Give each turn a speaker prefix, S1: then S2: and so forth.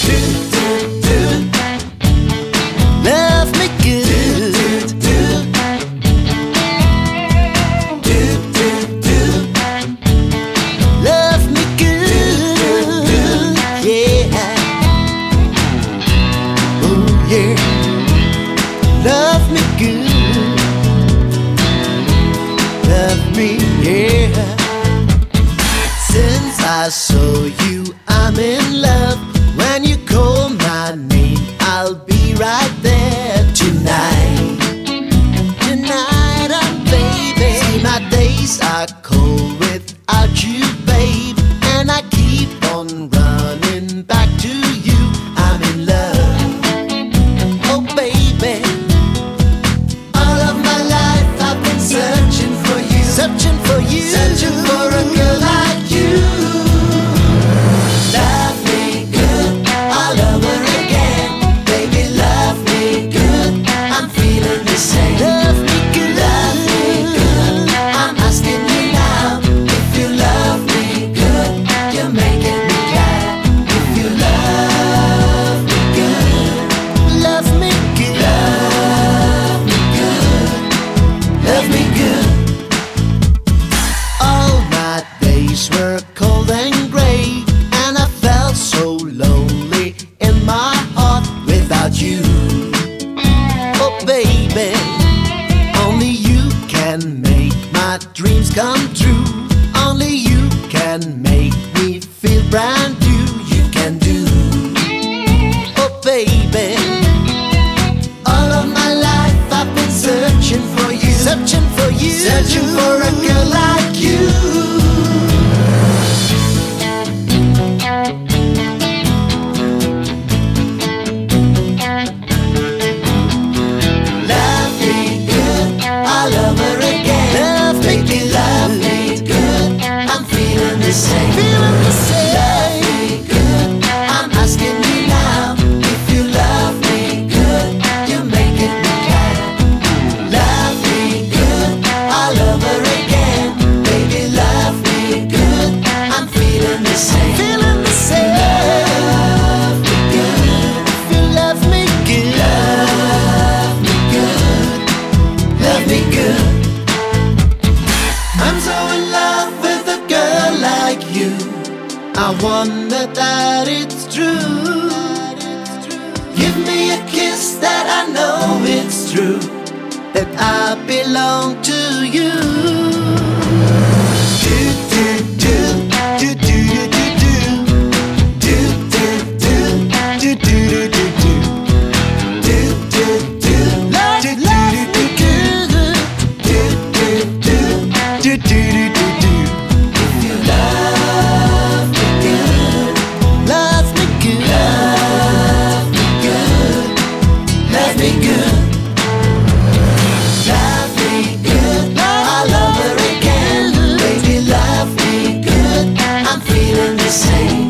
S1: Do, do, do. Love me good. Do, do, do, do. Love me good. Yeah. Oh yeah. Love me good. Love me, yeah. Since I saw you, I'm in love. When you call my name, I'll be right there tonight. Tonight, baby. See, my days are cold without you, babe. And I keep on running back to you. I'm in love. Oh, baby. All of my life I've been searching for you. Searching for you. Searching for a girl like you. Love me good all over again. Baby, love me good. I'm feeling the same. Love me good. Love me good. I'm asking you now. If you love me good, you're making me glad. If you love me good. Love me good. Love me good. Love me good. All my days were cold and gray, and I felt so lonely in my heart without you. Oh baby, only you can make my dreams come true. Only you can make me feel brand new. You can do. Oh baby, all of my life I've been searching for you. Searching for you. Searching for a girl like you. Love me good all over again. Love me good. Love me good. I'm feeling the same. Feeling the same. Love me good. I'm asking you now. If you love me good, you're making me glad. Love me good all over again. Baby, love me good. I'm feeling the same. Feeling the same. Love me good. If you love me good. Love me good. Love me good. I'm so in love with a girl like you. I wonder that it's true. Give me a kiss that I know it's true. That I belong to you. Do, do, do, do, do, do, do. Do, do, do, do, do, do, do. Do, do, do. Love me good. Do, do, do, do, do, do, do. If you love me good. Love me good. Love me good. Love me good. Love me good all over again. Baby, love me good. I'm feeling the same.